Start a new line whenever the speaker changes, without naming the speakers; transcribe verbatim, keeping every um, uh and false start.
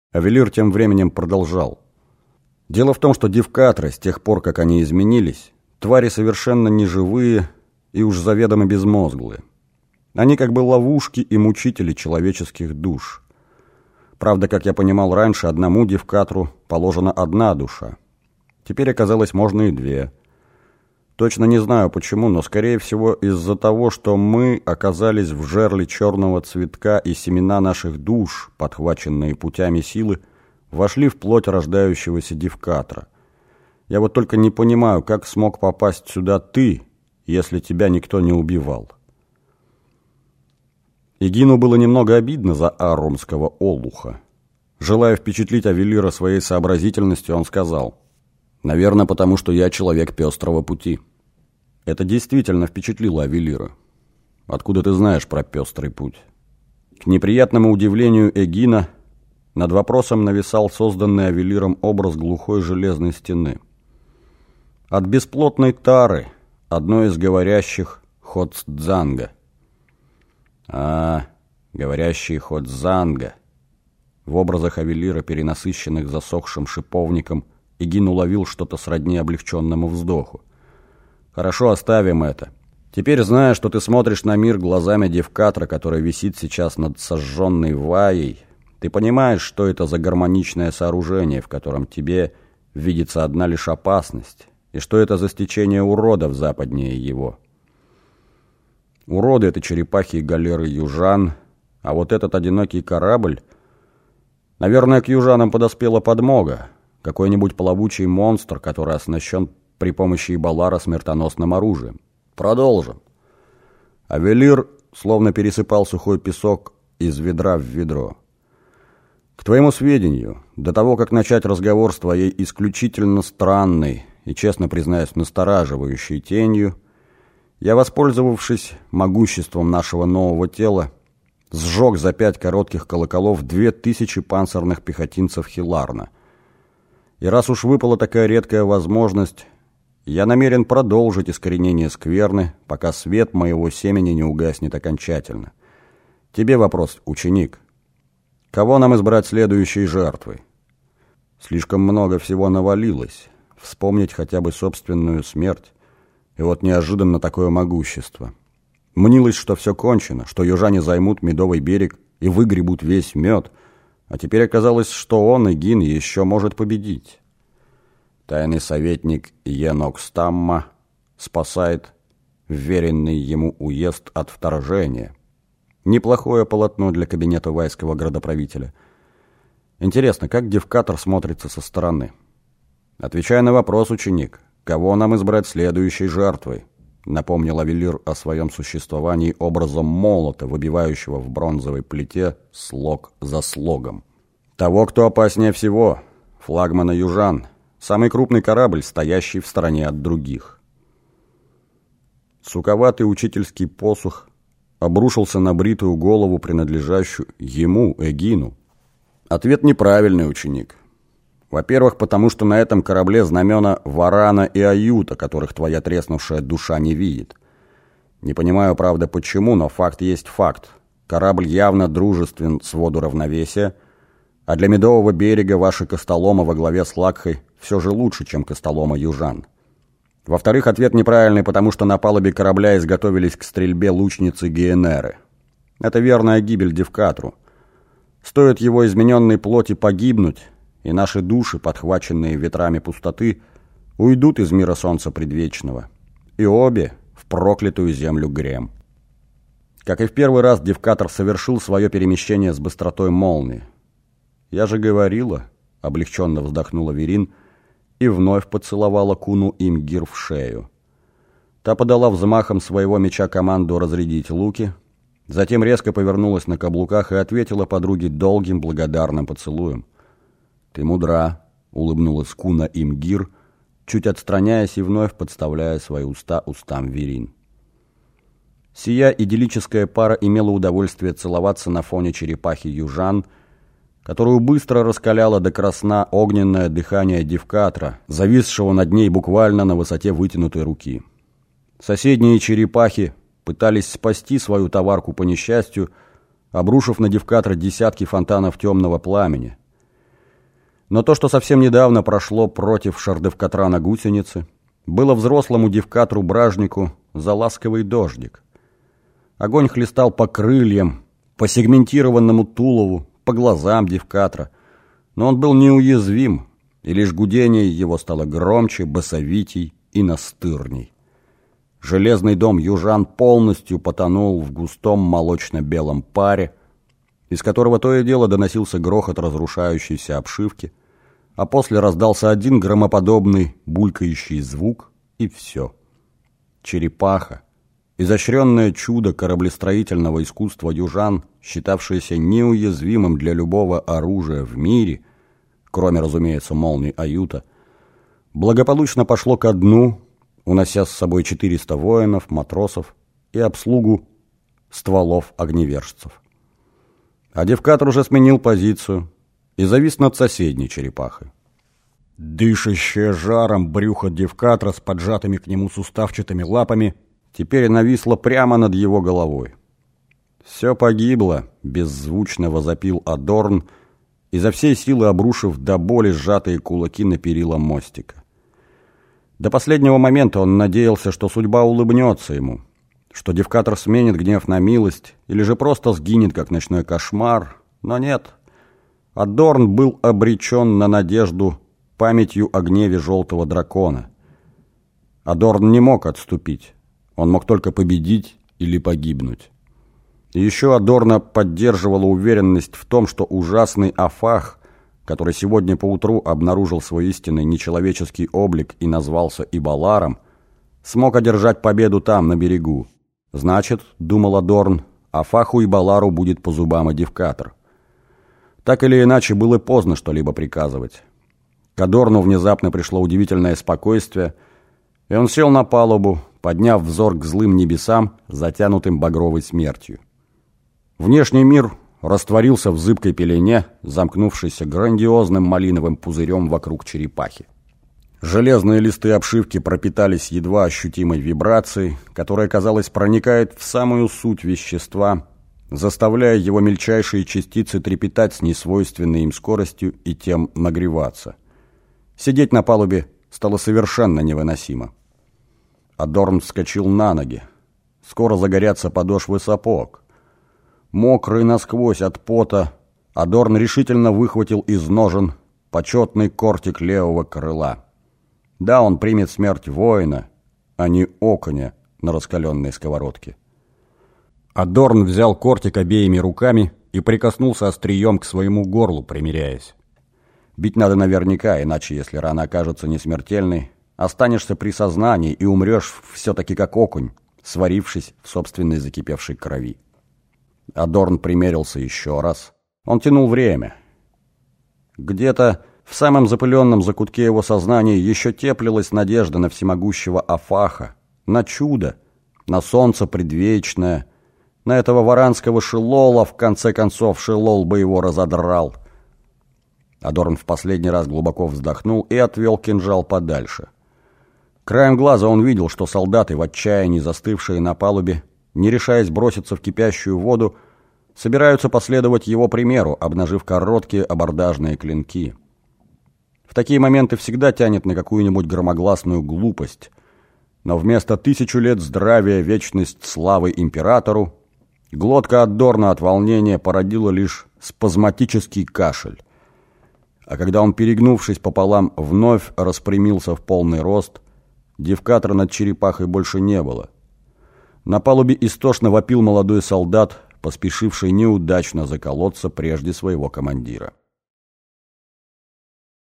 Авелир тем временем продолжал. Дело в том, что девкатры, с тех пор, как они изменились, твари совершенно неживые и уж заведомо безмозглые. Они как бы ловушки и мучители человеческих душ. Правда, как я понимал раньше, одному девкатру положена одна душа. Теперь оказалось, можно и две. Точно не знаю почему, но скорее всего из-за того, что мы оказались в жерле черного цветка, и семена наших душ, подхваченные путями силы, вошли в плоть рождающегося девкатра. Я вот только не понимаю, как смог попасть сюда ты, если тебя никто не убивал. Эгину было немного обидно за аррумского олуха. Желая впечатлить Авелира своей сообразительностью, он сказал: «Наверное, потому что я человек пестрого пути». Это действительно впечатлило Авелира. «Откуда ты знаешь про пестрый путь?» К неприятному удивлению Эгина над вопросом нависал созданный Авелиром образ глухой железной стены. От бесплотной тары, одной из говорящих Ходзанга. А, говорящие Ходзанга. В образах Авелира, перенасыщенных засохшим шиповником, Эгин уловил что-то сродни облегченному вздоху. «Хорошо, оставим это. Теперь, зная, что ты смотришь на мир глазами девкатра, который висит сейчас над сожженной Ваей, ты понимаешь, что это за гармоничное сооружение, в котором тебе видится одна лишь опасность, и что это за стечение уродов западнее его. Уроды — это черепахи и галеры южан, а вот этот одинокий корабль... Наверное, к южанам подоспела подмога, какой-нибудь плавучий монстр, который оснащен при помощи Ибалара смертоносным оружием. Продолжим». Авелир словно пересыпал сухой песок из ведра в ведро. «К твоему сведению, до того, как начать разговор с твоей исключительно странной и, честно признаюсь, настораживающей тенью, я, воспользовавшись могуществом нашего нового тела, сжег за пять коротких колоколов две тысячи панцирных пехотинцев Хиларна. И раз уж выпала такая редкая возможность, я намерен продолжить искоренение скверны, пока свет моего семени не угаснет окончательно. Тебе вопрос, ученик. Кого нам избрать следующей жертвой? Слишком много всего навалилось. Вспомнить хотя бы собственную смерть. И вот неожиданно такое могущество. Мнилось, что все кончено, что южане займут Медовый берег и выгребут весь мед, а теперь оказалось, что он, Эгин, еще может победить. Тайный советник Енок Стамма спасает вверенный ему уезд от вторжения. Неплохое полотно для кабинета вайского градоправителя. Интересно, как девкатр смотрится со стороны? Отвечай на вопрос, ученик. Кого нам избрать следующей жертвой? Напомнил Авелир о своем существовании образом молота, выбивающего в бронзовой плите слог за слогом. Того, кто опаснее всего. Флагмана южан. Самый крупный корабль, стоящий в стороне от других. Суковатый учительский посох обрушился на бритую голову, принадлежащую ему, Эгину. Ответ неправильный, ученик. Во-первых, потому что на этом корабле знамена Варана и Аюта, которых твоя треснувшая душа не видит. Не понимаю, правда, почему, но факт есть факт. Корабль явно дружествен с воду равновесия, а для Медового берега ваши костоломы во главе с Лакхой все же лучше, чем костолома южан. Во-вторых, ответ неправильный, потому что на палубе корабля изготовились к стрельбе лучницы Гиенеры. Это верная гибель девкатру. Стоит его измененной плоти погибнуть, и наши души, подхваченные ветрами пустоты, уйдут из мира солнца предвечного, и обе в проклятую землю Грем. Как и в первый раз, девкатр совершил свое перемещение с быстротой молнии. «Я же говорила», — облегченно вздохнула Верин и вновь поцеловала Куну Имгир в шею. Та подала взмахом своего меча команду разрядить луки, затем резко повернулась на каблуках и ответила подруге долгим благодарным поцелуем. «Ты мудра», — улыбнулась Куна Имгир, чуть отстраняясь и вновь подставляя свои уста устам Верин. Сия идиллическая пара имела удовольствие целоваться на фоне черепахи южан, которую быстро раскаляло до красна огненное дыхание девкатра, зависшего над ней буквально на высоте вытянутой руки. Соседние черепахи пытались спасти свою товарку по несчастью, обрушив на девкатра десятки фонтанов темного пламени. Но то, что совсем недавно прошло против Шардевкатрана гусеницы, было взрослому Девкатру-бражнику за ласковый дождик. Огонь хлестал по крыльям, по сегментированному тулову, по глазам Девкатра, но он был неуязвим, и лишь гудение его стало громче, басовитей и настырней. Железный дом южан полностью потонул в густом молочно-белом паре, из которого то и дело доносился грохот разрушающейся обшивки, а после раздался один громоподобный булькающий звук, и все. Черепаха, изощренное чудо кораблестроительного искусства южан, считавшееся неуязвимым для любого оружия в мире, кроме, разумеется, молний Аюта, благополучно пошло ко дну, унося с собой четыреста воинов, матросов и обслугу стволов огневержцев. А Девкатр уже сменил позицию и завис над соседней черепахой. Дышащее жаром брюхо Девкатра с поджатыми к нему суставчатыми лапами теперь нависло прямо над его головой. «Все погибло», — беззвучно возопил Адорн, изо всей силы обрушив до боли сжатые кулаки на перила мостика. До последнего момента он надеялся, что судьба улыбнется ему, что Девкатр сменит гнев на милость или же просто сгинет, как ночной кошмар, но нет. Адорн был обречен на надежду памятью о гневе желтого дракона. Адорн не мог отступить, он мог только победить или погибнуть. И еще Адорна поддерживала уверенность в том, что ужасный Афах, который сегодня поутру обнаружил свой истинный нечеловеческий облик и назвался Ибаларом, смог одержать победу там, на берегу. Значит, думал Адорн, Афаху Ибалару будет по зубам и Девкатр. Так или иначе, было поздно что-либо приказывать. К Адорну внезапно пришло удивительное спокойствие, и он сел на палубу, подняв взор к злым небесам, затянутым багровой смертью. Внешний мир растворился в зыбкой пелене, замкнувшейся грандиозным малиновым пузырем вокруг черепахи. Железные листы обшивки пропитались едва ощутимой вибрацией, которая, казалось, проникает в самую суть вещества, заставляя его мельчайшие частицы трепетать с несвойственной им скоростью и тем нагреваться. Сидеть на палубе стало совершенно невыносимо. Адорн вскочил на ноги. Скоро загорятся подошвы сапог. Мокрый насквозь от пота, Адорн решительно выхватил из ножен почетный кортик левого крыла. Да, он примет смерть воина, а не окуня на раскаленной сковородке. Адорн взял кортик обеими руками и прикоснулся острием к своему горлу, примиряясь. Бить надо наверняка, иначе, если рана окажется несмертельной, останешься при сознании и умрешь все-таки как окунь, сварившись в собственной закипевшей крови. Адорн примерился еще раз. Он тянул время. Где-то в самом запыленном закутке его сознания еще теплилась надежда на всемогущего Афаха, на чудо, на солнце предвечное, на этого варанского Шилола, в конце концов, Шилол бы его разодрал. Адорн в последний раз глубоко вздохнул и отвел кинжал подальше. Краем глаза он видел, что солдаты, в отчаянии застывшие на палубе, не решаясь броситься в кипящую воду, собираются последовать его примеру, обнажив короткие абордажные клинки. В такие моменты всегда тянет на какую-нибудь громогласную глупость, но вместо тысячу лет здравия, вечность славы императору, глотка Адорна от волнения породила лишь спазматический кашель. А когда он, перегнувшись пополам, вновь распрямился в полный рост, Девкатра над черепахой больше не было. На палубе истошно вопил молодой солдат, поспешивший неудачно заколоться прежде своего командира.